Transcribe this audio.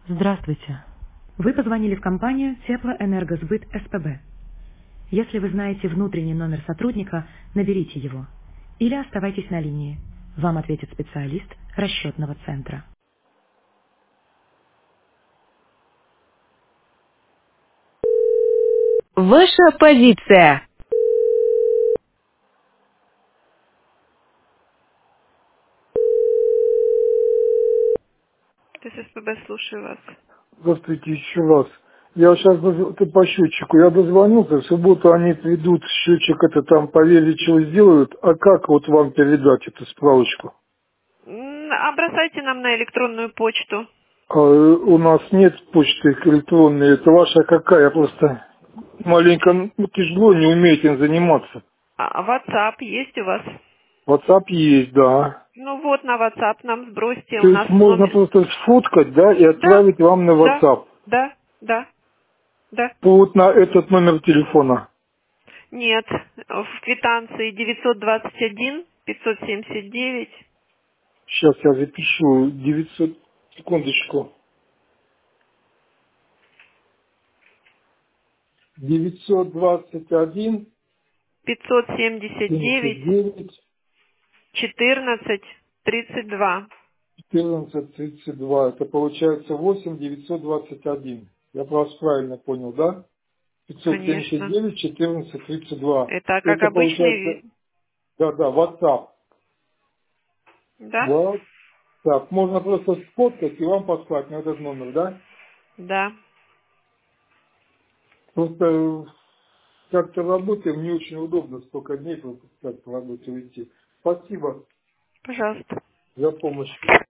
Здравствуйте. Вы позвонили в компанию Теплоэнергосбыт СПБ. Если вы знаете внутренний номер сотрудника, наберите его. Или оставайтесь на линии. Вам ответит специалист расчетного центра. Ваша позиция. То есть СПБ, слушаю вас. Здравствуйте еще раз. Я сейчас по счетчику, я дозвонился, в субботу они придут, счетчик это там поверили, чего сделают, а как вот вам передать эту справочку? Бросайте нам на электронную почту. У нас нет почты электронной, это ваша какая? Просто маленько тяжело, не умею этим заниматься. WhatsApp есть у вас? WhatsApp есть, да. Ну вот, на WhatsApp нам сбросьте, у То есть нас можно номер. просто сфоткать, да, и Да, отправить вам на да, WhatsApp. да, да, да. Вот на этот номер телефона. Нет, в квитанции 921 579. Сейчас я запишу 900, секундочку. 921 579 79 14 32. 14 32. Это получается 8 921. Я вас правильно понял, да? Конечно. 579 14 32. Это как Это обычный получается, да, WhatsApp. Да? Вот. Так, можно просто сфоткать и вам послать на этот номер, да? Да. Просто как-то работаем, не очень удобно, столько дней просто как по работе уйти. Спасибо Пожалуйста. за помощь.